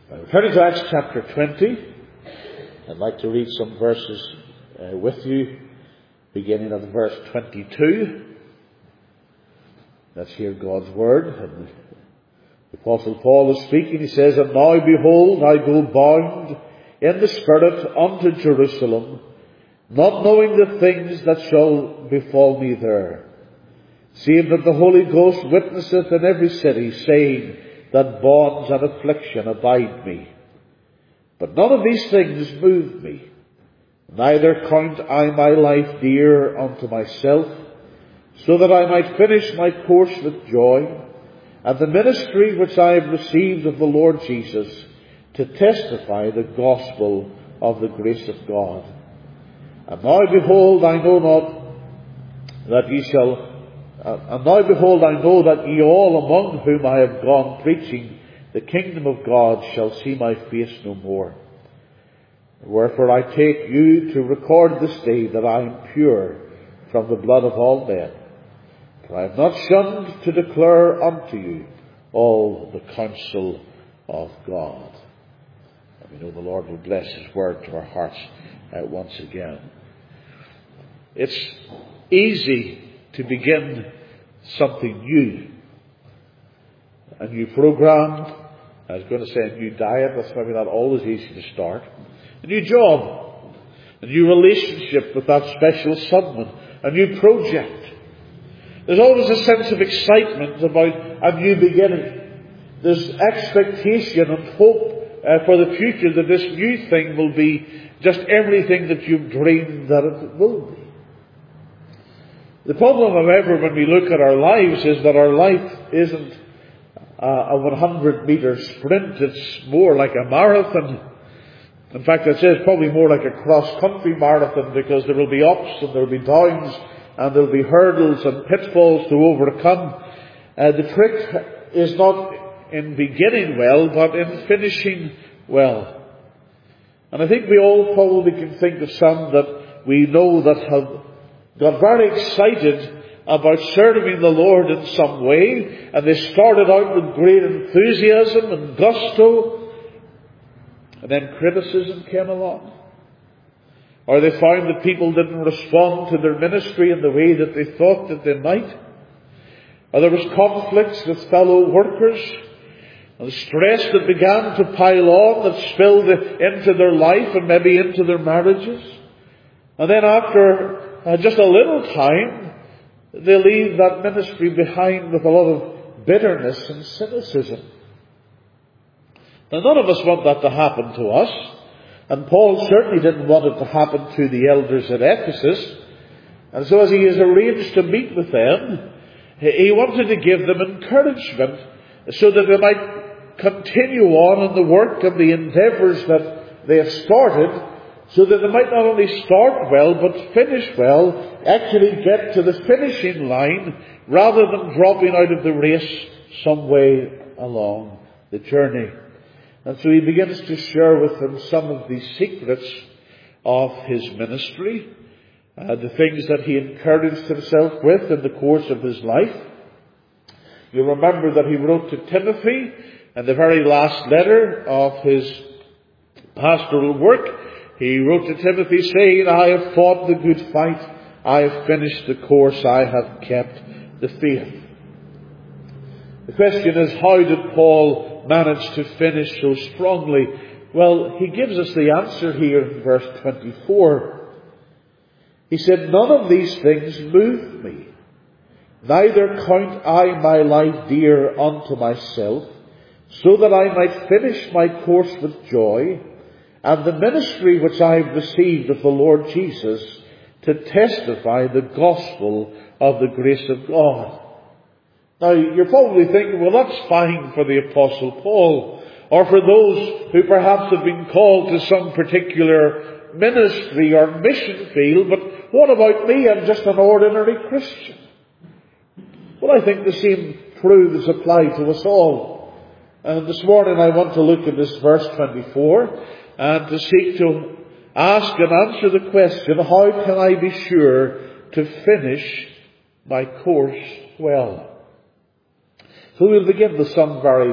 Turning to Acts chapter 20, I'd like to read some verses with you, beginning at verse 22. Let's hear God's word. And the Apostle Paul is speaking. He says, "And now behold, I go bound in the Spirit unto Jerusalem, not knowing the things that shall befall me there, save that the Holy Ghost witnesseth in every city, saying that bonds and affliction abide me. But none of these things move me, neither count I my life dear unto myself, so that I might finish my course with joy, and the ministry which I have received of the Lord Jesus, to testify the gospel of the grace of God. And now behold, I know that ye all among whom I have gone preaching the kingdom of God shall see my face no more. Wherefore I take you to record this day that I am pure from the blood of all men. For I have not shunned to declare unto you all the counsel of God." And we know the Lord will bless His word to our hearts once again. It's easy to begin something new. A new program. I was going to say a new diet. That's maybe not always easy to start. A new job. A new relationship with that special someone. A new project. There's always a sense of excitement about a new beginning. There's expectation and hope for the future that this new thing will be just everything that you've dreamed that it will be. The problem, however, when we look at our lives is that our life isn't a 100-meter sprint. It's more like a marathon. In fact, I'd say it's probably more like a cross-country marathon, because there will be ups and there will be downs and there will be hurdles and pitfalls to overcome. The trick is not in beginning well, but in finishing well. And I think we all probably can think of some that we know that have got very excited about serving the Lord in some way, and they started out with great enthusiasm and gusto, and then criticism came along. Or they found that people didn't respond to their ministry in the way that they thought that they might. Or there was conflicts with fellow workers, and stress that began to pile on, that spilled into their life and maybe into their marriages. And then after just a little time, they leave that ministry behind with a lot of bitterness and cynicism. Now, none of us want that to happen to us. And Paul certainly didn't want it to happen to the elders at Ephesus. And so as he has arranged to meet with them, he wanted to give them encouragement so that they might continue on in the work and the endeavours that they have started, so that they might not only start well, but finish well, actually get to the finishing line, rather than dropping out of the race some way along the journey. And so he begins to share with them some of the secrets of his ministry, the things that he encouraged himself with in the course of his life. You remember that he wrote to Timothy in the very last letter of his pastoral work. He wrote to Timothy saying, "I have fought the good fight, I have finished the course, I have kept the faith." The question is, how did Paul manage to finish so strongly? Well, he gives us the answer here in verse 24. He said, "None of these things move me, neither count I my life dear unto myself, so that I might finish my course with joy, and the ministry which I have received of the Lord Jesus, to testify the gospel of the grace of God." Now, you're probably thinking, well, that's fine for the Apostle Paul, or for those who perhaps have been called to some particular ministry or mission field, but what about me? I'm just an ordinary Christian. Well, I think the same truths apply to us all. And this morning I want to look at this verse 24, and to seek to ask and answer the question, how can I be sure to finish my course well? So we'll begin with some very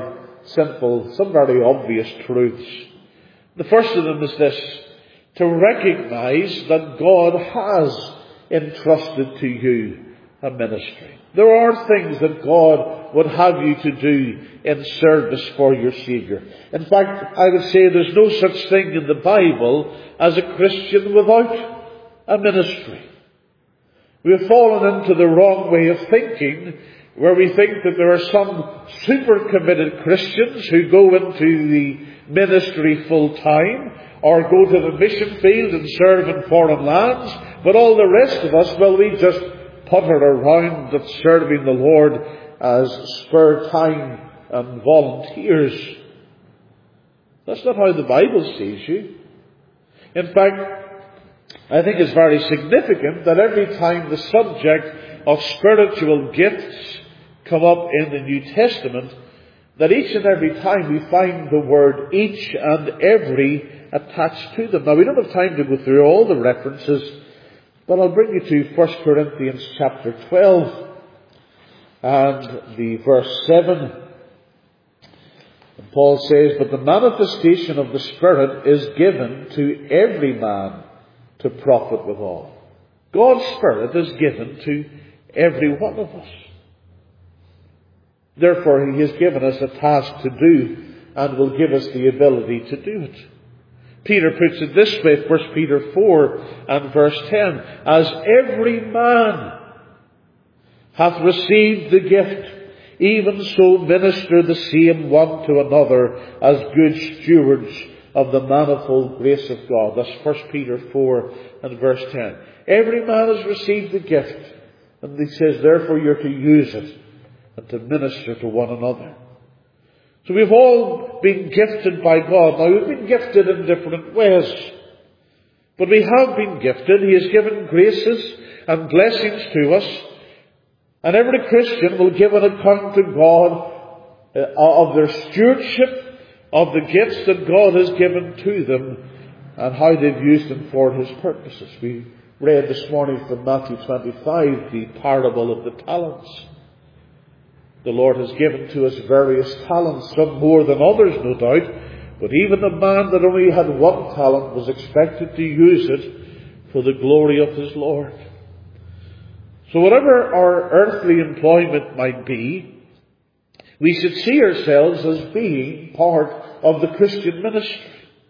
simple, some very obvious truths. The first of them is this: to recognize that God has entrusted to you a ministry. There are things that God would have you to do in service for your Saviour. In fact, I would say there's no such thing in the Bible as a Christian without a ministry. We have fallen into the wrong way of thinking, where we think that there are some super committed Christians who go into the ministry full time, or go to the mission field and serve in foreign lands, but all the rest of us, well, we just putter around at serving the Lord as spare time and volunteers. That's not how the Bible sees you. In fact, I think it's very significant that every time the subject of spiritual gifts come up in the New Testament, that each and every time we find the word each and every attached to them. Now, we don't have time to go through all the references, but I'll bring you to 1 Corinthians chapter 12 and the verse 7. And Paul says, "But the manifestation of the Spirit is given to every man to profit withal." God's Spirit is given to every one of us. Therefore, He has given us a task to do and will give us the ability to do it. Peter puts it this way, 1 Peter 4 and verse 10, "As every man hath received the gift, even so minister the same one to another as good stewards of the manifold grace of God." That's 1 Peter 4 and verse 10. Every man has received the gift, and he says, therefore you're to use it and to minister to one another. So we've all been gifted by God. Now, we've been gifted in different ways, but we have been gifted. He has given graces and blessings to us, and every Christian will give an account to God of their stewardship of the gifts that God has given to them and how they've used them for His purposes. We read this morning from Matthew 25 the parable of the talents. The Lord has given to us various talents, some more than others, no doubt, but even the man that only had one talent was expected to use it for the glory of his Lord. So whatever our earthly employment might be, we should see ourselves as being part of the Christian ministry.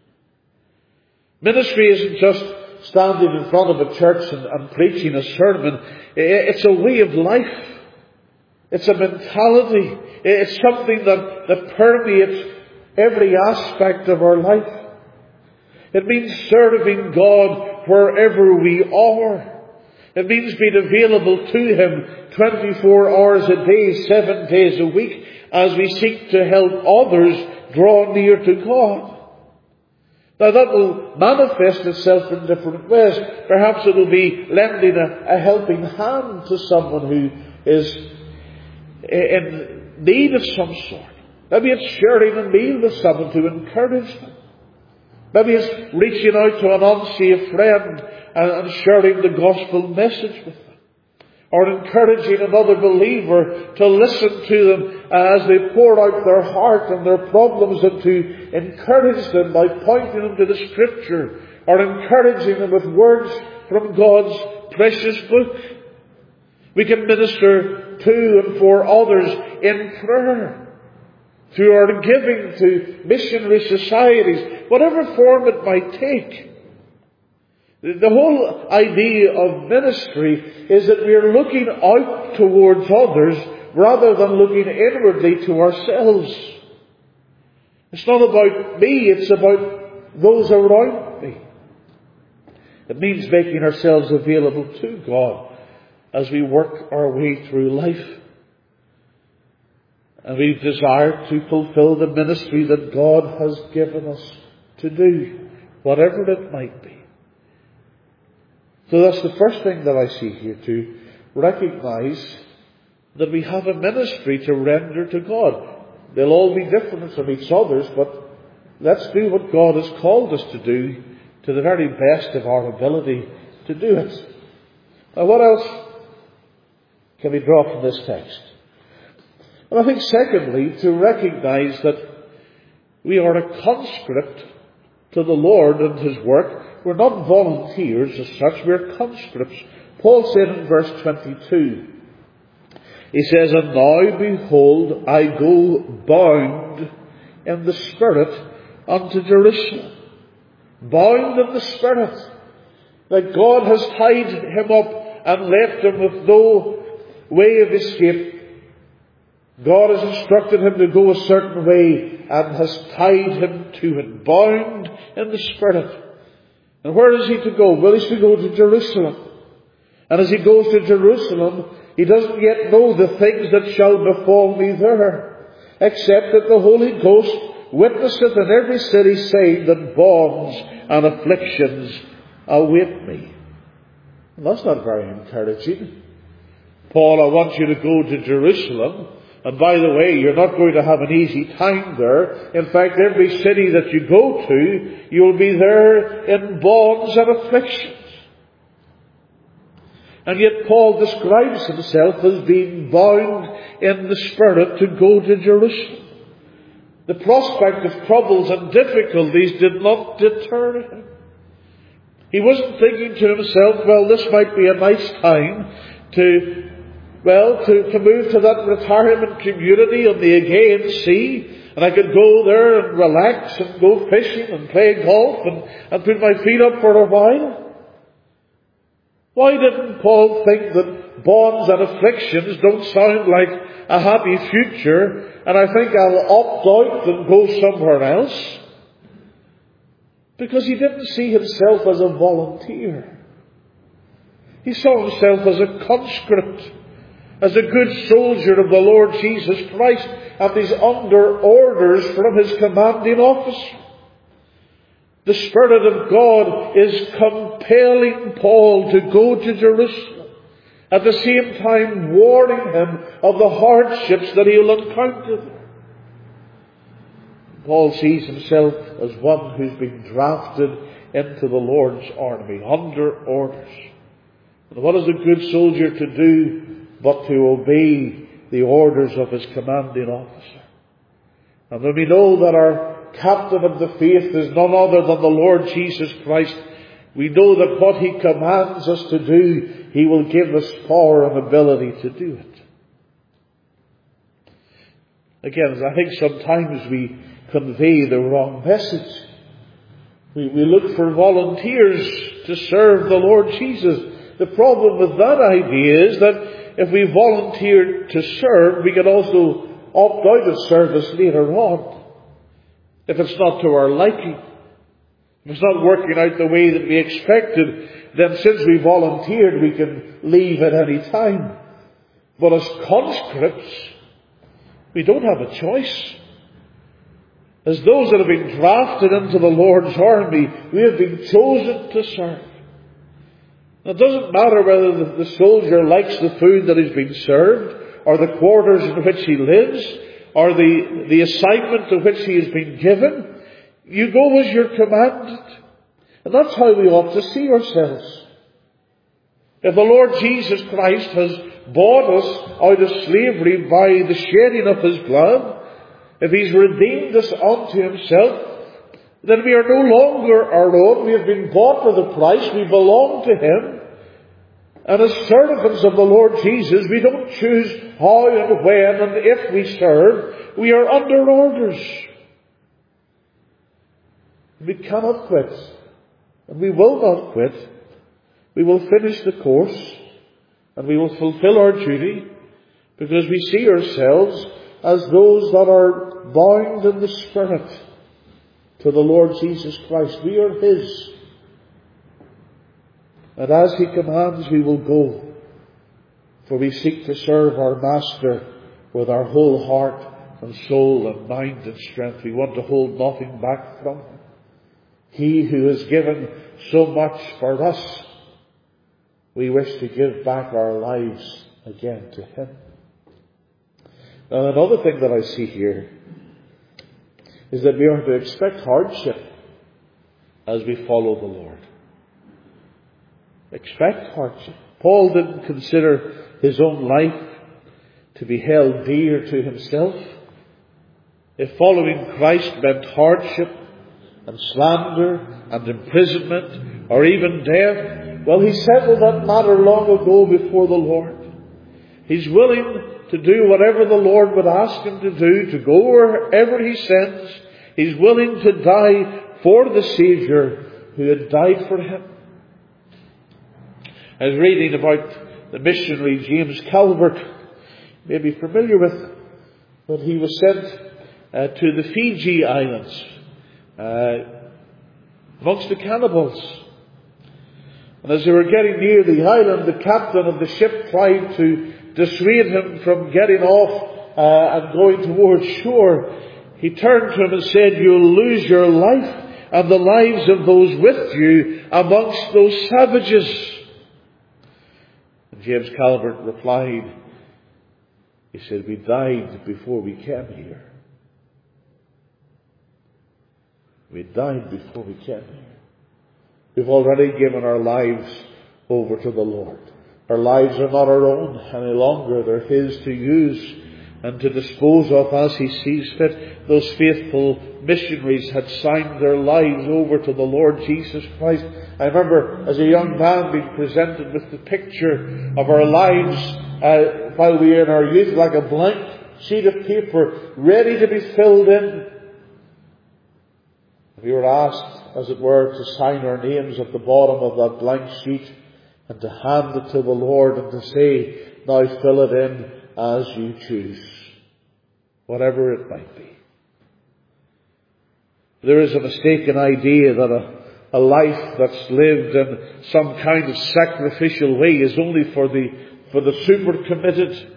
Ministry isn't just standing in front of a church and preaching a sermon. It's a way of life. It's a mentality. It's something that permeates every aspect of our life. It means serving God wherever we are. It means being available to Him 24 hours a day, 7 days a week, as we seek to help others draw near to God. Now that will manifest itself in different ways. Perhaps it will be lending a helping hand to someone who is in need of some sort. Maybe it's sharing a meal with someone to encourage them. Maybe it's reaching out to an unsaved friend and sharing the gospel message with them. Or encouraging another believer to listen to them as they pour out their heart and their problems, and to encourage them by pointing them to the Scripture, or encouraging them with words from God's precious book. We can minister to and for others in prayer, through our giving to missionary societies, whatever form it might take. The whole idea of ministry is that we are looking out towards others rather than looking inwardly to ourselves. It's not about me, it's about those around me. It means making ourselves available to God as we work our way through life. And we desire to fulfill the ministry that God has given us to do, whatever it might be. So that's the first thing that I see here, to recognize that we have a ministry to render to God. They'll all be different from each other's, but let's do what God has called us to do to the very best of our ability to do it. Now, what else can we draw from this text? And I think secondly, to recognize that we are a conscript to the Lord and His work. We're not volunteers as such, we're conscripts. Paul said in verse 22, he says, "And now behold, I go bound in the Spirit unto Jerusalem." Bound in the Spirit. That God has tied him up and left him with no way of escape. God has instructed him to go a certain way and has tied him to it. Bound in the Spirit. And where is he to go? Well, he's to go to Jerusalem. And as he goes to Jerusalem, he doesn't yet know the things that shall befall me there, except that the Holy Ghost witnesseth in every city, saying that bonds and afflictions await me. And that's not very encouraging. Paul, I want you to go to Jerusalem. And by the way, you're not going to have an easy time there. In fact, every city that you go to, you'll be there in bonds and afflictions. And yet Paul describes himself as being bound in the Spirit to go to Jerusalem. The prospect of troubles and difficulties did not deter him. He wasn't thinking to himself, well, this might be a nice time to move to that retirement community on the Aegean Sea, and I could go there and relax and go fishing and play golf and put my feet up for a while. Why didn't Paul think that bonds and afflictions don't sound like a happy future, and I think I'll opt out and go somewhere else? Because he didn't see himself as a volunteer. He saw himself as a conscript, as a good soldier of the Lord Jesus Christ, and he's under orders from his commanding officer. The Spirit of God is compelling Paul to go to Jerusalem, at the same time warning him of the hardships that he'll encounter there. Paul sees himself as one who's been drafted into the Lord's army, under orders. And what is a good soldier to do but to obey the orders of his commanding officer? And when we know that our captain of the faith is none other than the Lord Jesus Christ, we know that what He commands us to do, He will give us power and ability to do it. Again, I think sometimes we convey the wrong message. We look for volunteers to serve the Lord Jesus. The problem with that idea is that if we volunteer to serve, we can also opt out of service later on. If it's not to our liking, if it's not working out the way that we expected, then since we volunteered, we can leave at any time. But as conscripts, we don't have a choice. As those that have been drafted into the Lord's army, we have been chosen to serve. It doesn't matter whether the soldier likes the food that is being served, or the quarters in which he lives, or the assignment to which he has been given. You go as you're commanded. And that's how we ought to see ourselves. If the Lord Jesus Christ has bought us out of slavery by the shedding of His blood, if He's redeemed us unto Himself, then we are no longer our own. We have been bought with a price. We belong to Him. And as servants of the Lord Jesus, we don't choose how and when and if we serve. We are under orders. We cannot quit. And we will not quit. We will finish the course. And we will fulfill our duty. Because we see ourselves as those that are bound in the Spirit to the Lord Jesus Christ. We are His. And as He commands, we will go. For we seek to serve our Master with our whole heart and soul and mind and strength. We want to hold nothing back from Him. He who has given so much for us, we wish to give back our lives again to Him. Now, another thing that I see here is that we are to expect hardship as we follow the Lord. Expect hardship. Paul didn't consider his own life to be held dear to himself, if following Christ meant hardship and slander and imprisonment or even death, well, he settled that matter long ago before the Lord. He's willing to do whatever the Lord would ask him to do, to go wherever he sends. He's willing to die for the Saviour who had died for him. I was reading about the missionary James Calvert. You may be familiar with him. But he was sent to the Fiji Islands amongst the cannibals. And as they were getting near the island, the captain of the ship tried to dissuade him from getting off and going towards shore. He turned to him and said, "You'll lose your life and the lives of those with you amongst those savages." And James Calvert replied, he said, "We died before we came here. We died before we came here. We've already given our lives over to the Lord. Our lives are not our own any longer. They're His to use and to dispose of as He sees fit." Those faithful missionaries had signed their lives over to the Lord Jesus Christ. I remember as a young man being presented with the picture of our lives while we were in our youth, like a blank sheet of paper ready to be filled in. We were asked, as it were, to sign our names at the bottom of that blank sheet and to hand it to the Lord and to say, "Now fill it in as you choose," whatever it might be. There is a mistaken idea that a life that's lived in some kind of sacrificial way is only for the super committed.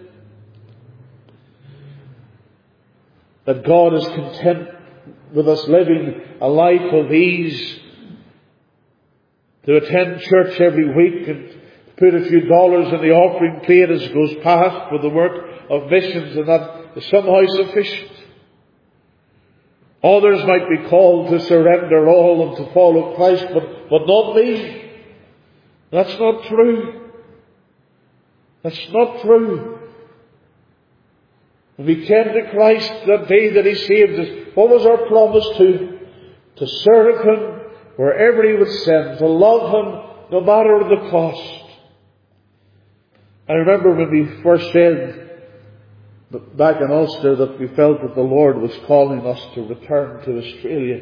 That God is content with us living a life of ease, to attend church every week and put a few dollars in the offering plate as it goes past for the work of missions, and that is somehow sufficient. Others might be called to surrender all and to follow Christ, but not me. That's not true. That's not true. When we came to Christ that day that He saved us, what was our promise to Him? To serve Him wherever He would send, to love Him no matter the cost. I remember when we first said back in Ulster that we felt that the Lord was calling us to return to Australia.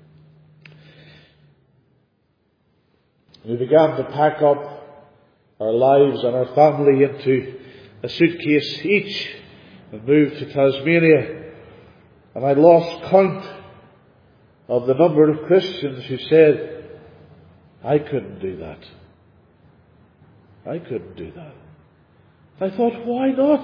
We began to pack up our lives and our family into a suitcase each and moved to Tasmania. And I lost count of the number of Christians who said, "I couldn't do that. I couldn't do that." I thought, why not?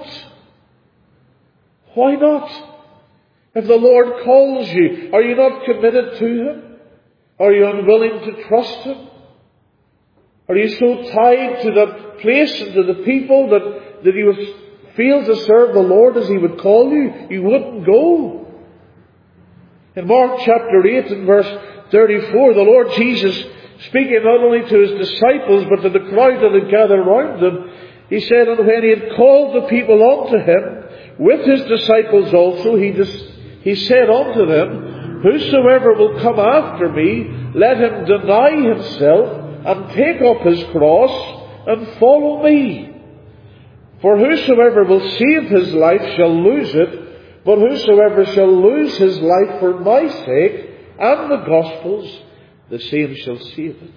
Why not? If the Lord calls you, are you not committed to Him? Are you unwilling to trust Him? Are you so tied to that place and to the people that you would fail to serve the Lord as He would call you? You wouldn't go. In Mark chapter 8 and verse 34, the Lord Jesus, speaking not only to His disciples but to the crowd that had gathered around them, He said, "And when He had called the people unto Him, with His disciples also, He said unto them, Whosoever will come after me, let him deny himself, and take up his cross, and follow me. For whosoever will save his life shall lose it, but whosoever shall lose his life for my sake and the gospel's, the same shall save it."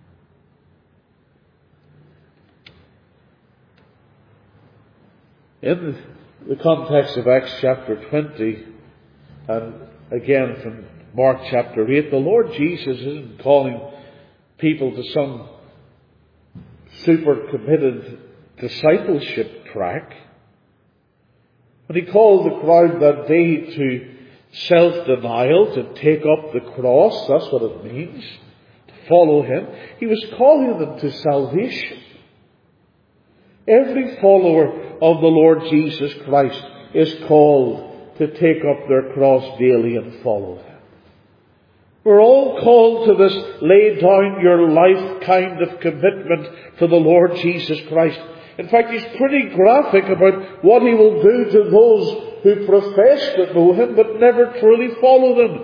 In the context of Acts chapter 20, and again from Mark chapter 8, the Lord Jesus isn't calling people to some super committed discipleship track. When He called the crowd that day to self-denial, to take up the cross, that's what it means, to follow Him, He was calling them to salvation. Every follower of the Lord Jesus Christ is called to take up their cross daily and follow Him. We're all called to this lay down your life kind of commitment to the Lord Jesus Christ. In fact, he's pretty graphic about what he will do to those who profess to know him but never truly follow them.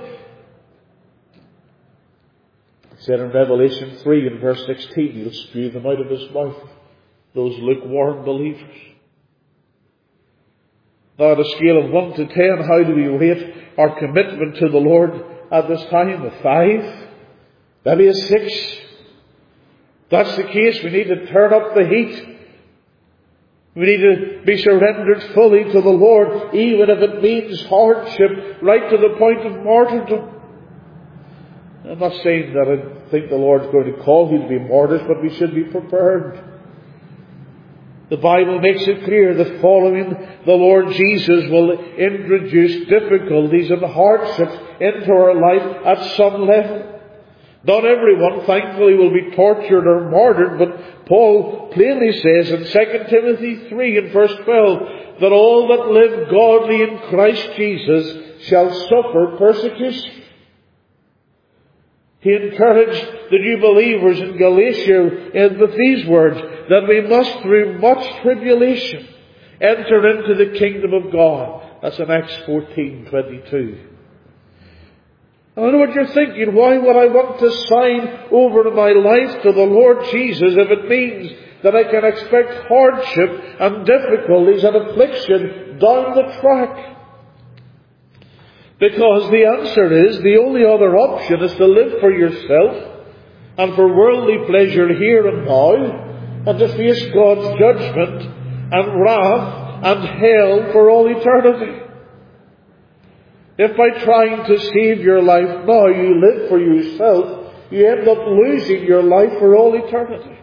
He said in Revelation 3 and verse 16, he'll spew them out of his mouth, those lukewarm believers. Now, on a scale of 1 to 10, how do we rate our commitment to the Lord at this time? A 5? Maybe a 6? If that's the case, we need to turn up the heat. We need to be surrendered fully to the Lord, even if it means hardship, right to the point of martyrdom. I'm not saying that I think the Lord's going to call you to be martyrs, but we should be prepared. The Bible makes it clear that following the Lord Jesus will introduce difficulties and hardships into our life at some level. Not everyone, thankfully, will be tortured or martyred, but Paul plainly says in 2 Timothy 3 and verse 12 that all that live godly in Christ Jesus shall suffer persecution. He encouraged the new believers in Galatia with these words, that we must through much tribulation enter into the kingdom of God. That's in Acts 14:22. I know what you're thinking. Why would I want to sign over my life to the Lord Jesus if it means that I can expect hardship and difficulties and affliction down the track? Because the answer is, the only other option is to live for yourself and for worldly pleasure here and now, and to face God's judgment and wrath and hell for all eternity. If by trying to save your life now you live for yourself, you end up losing your life for all eternity.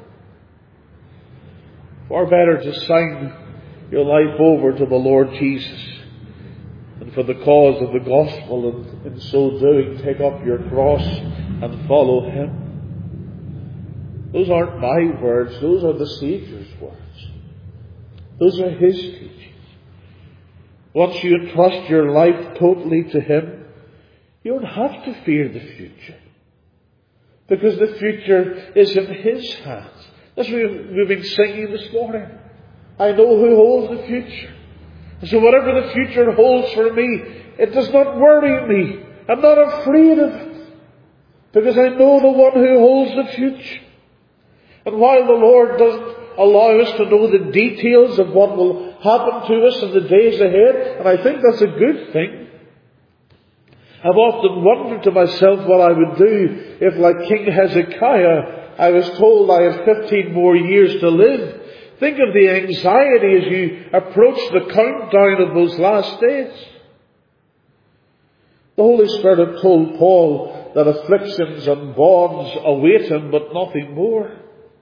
Far better to sign your life over to the Lord Jesus, and for the cause of the gospel, and in so doing take up your cross and follow him. Those aren't my words, those are the Saviour's words. Those are his teachings. Once you entrust your life totally to him, you don't have to fear the future, because the future is in his hands. That's what we've been singing this morning. I know who holds the future. And so whatever the future holds for me, it does not worry me. I'm not afraid of it, because I know the one who holds the future. And while the Lord doesn't allow us to know the details of what will happen to us in the days ahead, and I think that's a good thing, I've often wondered to myself what I would do if, like King Hezekiah, I was told I had 15 more years to live. Think of the anxiety as you approach the countdown of those last days. The Holy Spirit had told Paul that afflictions and bonds await him, but nothing more.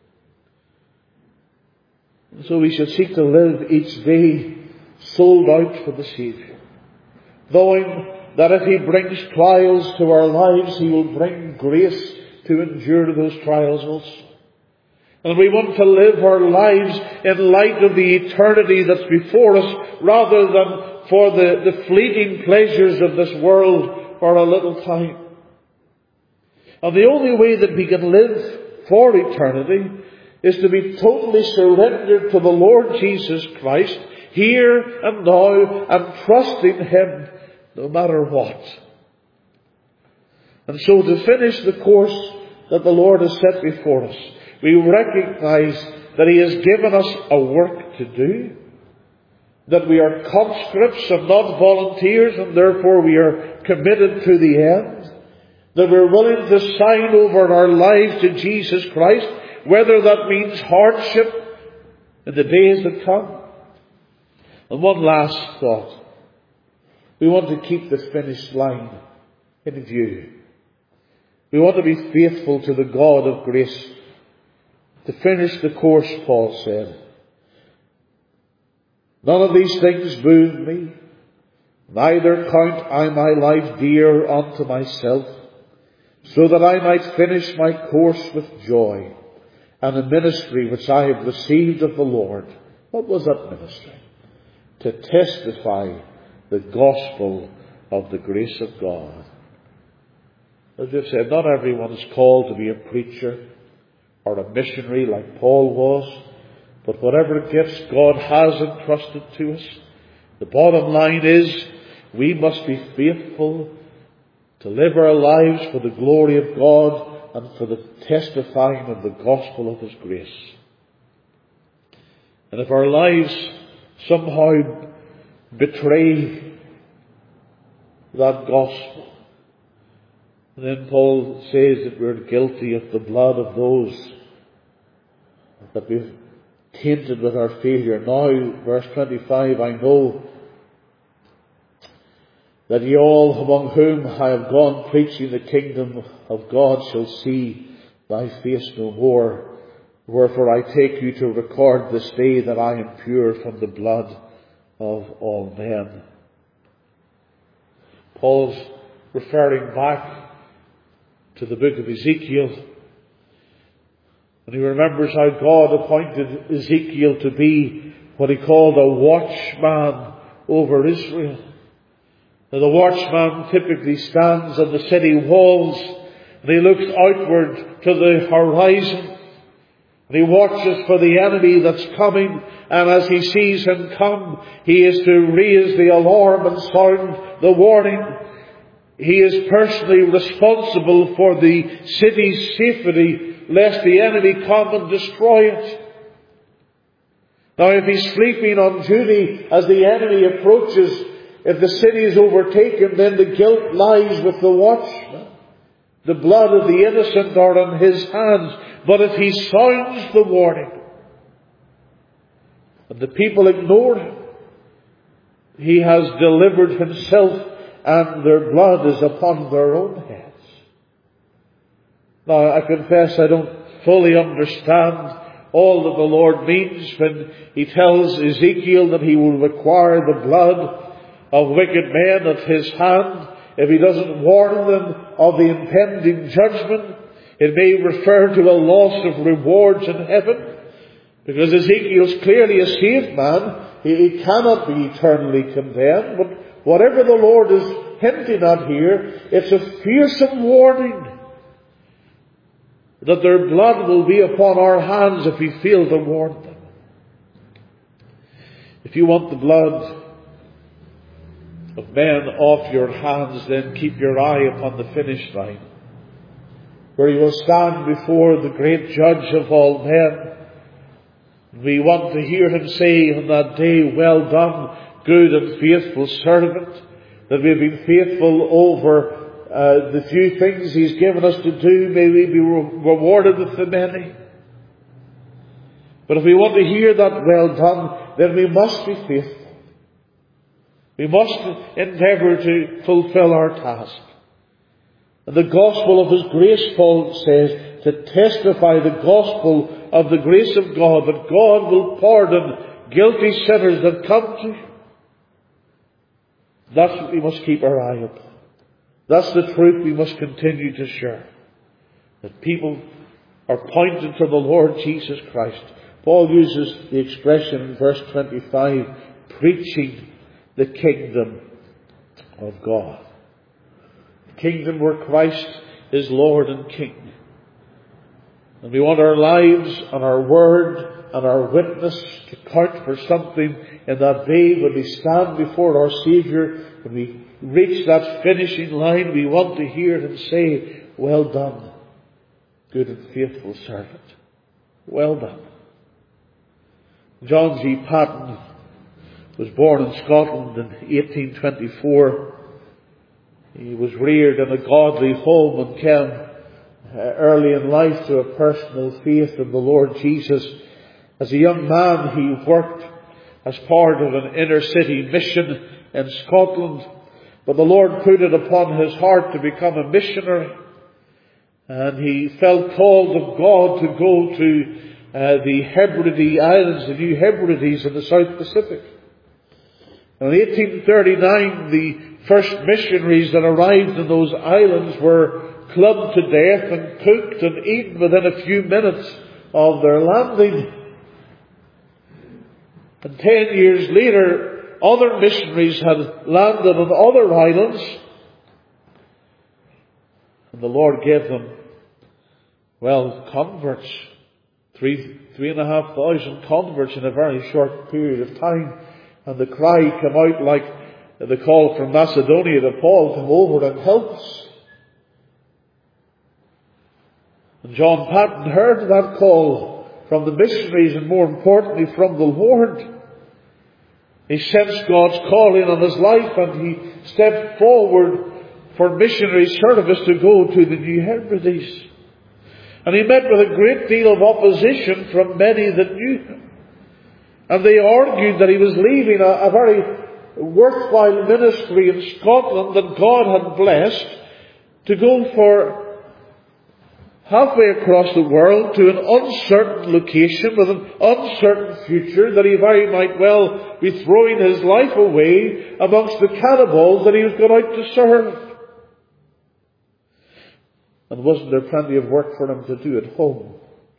And so we should seek to live each day sold out for the Saviour, knowing that if he brings trials to our lives, he will bring grace to endure those trials also. And we want to live our lives in light of the eternity that's before us, rather than for the fleeting pleasures of this world for a little time. And the only way that we can live for eternity is to be totally surrendered to the Lord Jesus Christ here and now, and trusting him no matter what. And so to finish the course that the Lord has set before us, we recognize that he has given us a work to do, that we are conscripts and not volunteers, and therefore we are committed to the end, that we're willing to sign over our lives to Jesus Christ, whether that means hardship in the days that come. And one last thought. We want to keep the finish line in view. We want to be faithful to the God of grace. To finish the course, Paul said, none of these things move me, neither count I my life dear unto myself, so that I might finish my course with joy, and the ministry which I have received of the Lord. What was that ministry? To testify the gospel of the grace of God. As we've said, not everyone is called to be a preacher or a missionary like Paul was, But whatever gifts God has entrusted to us, the bottom line is we must be faithful to live our lives for the glory of God and for the testifying of the gospel of His grace. And if our lives somehow betray that gospel, then Paul says that we're guilty of the blood of those that we've tainted with our failure. Now, verse 25, I know that ye all among whom I have gone preaching the kingdom of God shall see my face no more. Wherefore I take you to record this day that I am pure from the blood of all men. Paul's referring back to the book of Ezekiel. And he remembers how God appointed Ezekiel to be what he called a watchman over Israel. Now, the watchman typically stands on the city walls and he looks outward to the horizon. And he watches for the enemy that's coming, and as he sees him come, he is to raise the alarm and sound the warning. He is personally responsible for the city's safety, lest the enemy come and destroy it. Now, if he's sleeping on duty as the enemy approaches, if the city is overtaken, then the guilt lies with the watchman. The blood of the innocent are in his hands. But if he sounds the warning, and the people ignore him, he has delivered himself, and their blood is upon their own heads. Now, I confess I don't fully understand all that the Lord means when He tells Ezekiel that He will require the blood of wicked men at His hand if He doesn't warn them of the impending judgment. It may refer to a loss of rewards in heaven, because Ezekiel's clearly a saved man. He cannot be eternally condemned. But whatever the Lord is hinting at here, it's a fearsome warning that their blood will be upon our hands if we fail to warn them. If you want the blood of men off your hands, then keep your eye upon the finish line, where you will stand before the great judge of all men. We want to hear Him say on that day, well done, good and faithful servant, that we have been faithful over the few things He's given us to do. May we be rewarded with the many. But if we want to hear that well done, then we must be faithful. We must endeavour to fulfill our task. And the gospel of His grace, Paul says, to testify the gospel of the grace of God, that God will pardon guilty sinners that come to Him. That's what we must keep our eye upon. That's the truth we must continue to share. That people are pointed to the Lord Jesus Christ. Paul uses the expression in verse 25, preaching the kingdom of God. The kingdom where Christ is Lord and King. And we want our lives and our word and our witness to count for something in that day when we stand before our Saviour, when we reach that finishing line. We want to hear Him say, well done, good and faithful servant. Well done. John G. Paton was born in Scotland in 1824. He was reared in a godly home and came early in life to a personal faith in the Lord Jesus. As a young man, he worked as part of an inner city mission in Scotland. But the Lord put it upon his heart to become a missionary. And he felt called of God to go to the Hebrides Islands, the New Hebrides in the South Pacific. And in 1839, the first missionaries that arrived in those islands were clubbed to death and cooked and eaten within a few minutes of their landing. And 10 years later, other missionaries had landed on other islands, and the Lord gave them, converts 3,500 converts in a very short period of time. And the cry came out like the call from Macedonia to Paul, come over and help us. And John Paton heard that call from the missionaries and more importantly from the Lord. He sensed God's calling on his life and he stepped forward for missionary service to go to the New Hebrides. And he met with a great deal of opposition from many that knew him. And they argued that he was leaving a very worthwhile ministry in Scotland that God had blessed to go for halfway across the world to an uncertain location with an uncertain future, that he very might well be throwing his life away amongst the cannibals that he was going out to serve. And wasn't there plenty of work for him to do at home?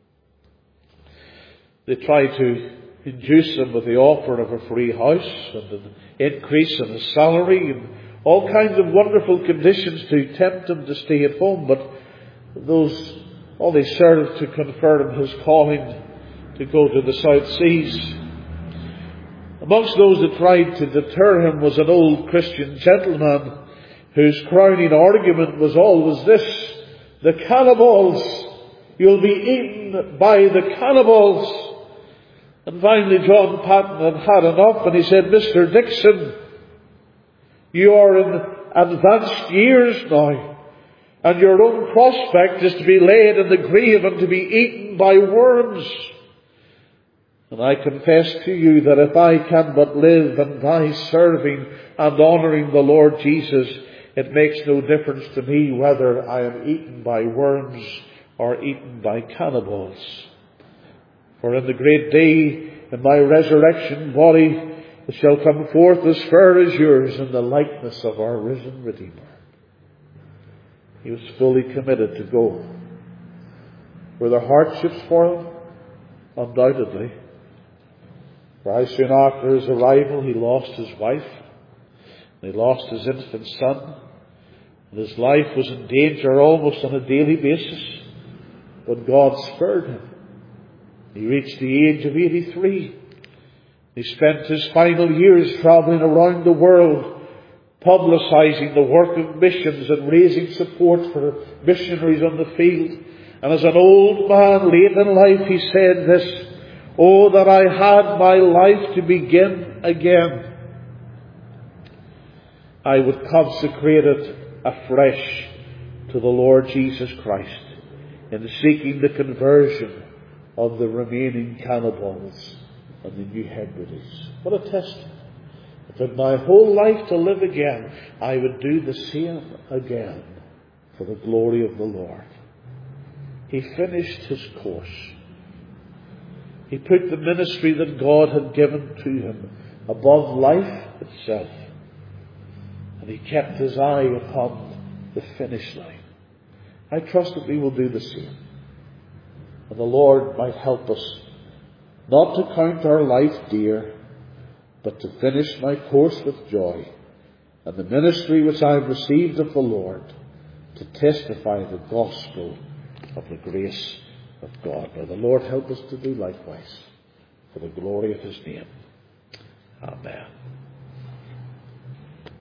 They tried to induce him with the offer of a free house and an increase in his salary and all kinds of wonderful conditions to tempt him to stay at home, but those only served to confirm his calling to go to the South Seas. Amongst those that tried to deter him was an old Christian gentleman whose crowning argument was always this: the cannibals, you'll be eaten by the cannibals. And finally John Paton had enough and he said, Mr. Dixon, you are in advanced years now, and your own prospect is to be laid in the grave and to be eaten by worms. And I confess to you that if I can but live and die serving and honouring the Lord Jesus, it makes no difference to me whether I am eaten by worms or eaten by cannibals. For in the great day, in my resurrection body, it shall come forth as fair as yours in the likeness of our risen Redeemer. He was fully committed to go. Were there hardships for him? Undoubtedly. Very soon after his arrival, he lost his wife. And he lost his infant son. And his life was in danger almost on a daily basis. But God spared him. He reached the age of 83. He spent his final years travelling around the world, publicising the work of missions and raising support for missionaries on the field. And as an old man late in life, he said this: "Oh, that I had my life to begin again. I would consecrate it afresh to the Lord Jesus Christ in seeking the conversion of the remaining cannibals on the New Hebrides." What a testament. If in my whole life to live again, I would do the same again for the glory of the Lord. He finished his course. He put the ministry that God had given to him above life itself. And he kept his eye upon the finish line. I trust that we will do the same. And the Lord might help us not to count our life dear, but to finish my course with joy, and the ministry which I have received of the Lord, to testify the gospel of the grace of God. May the Lord help us to do likewise, for the glory of his name. Amen.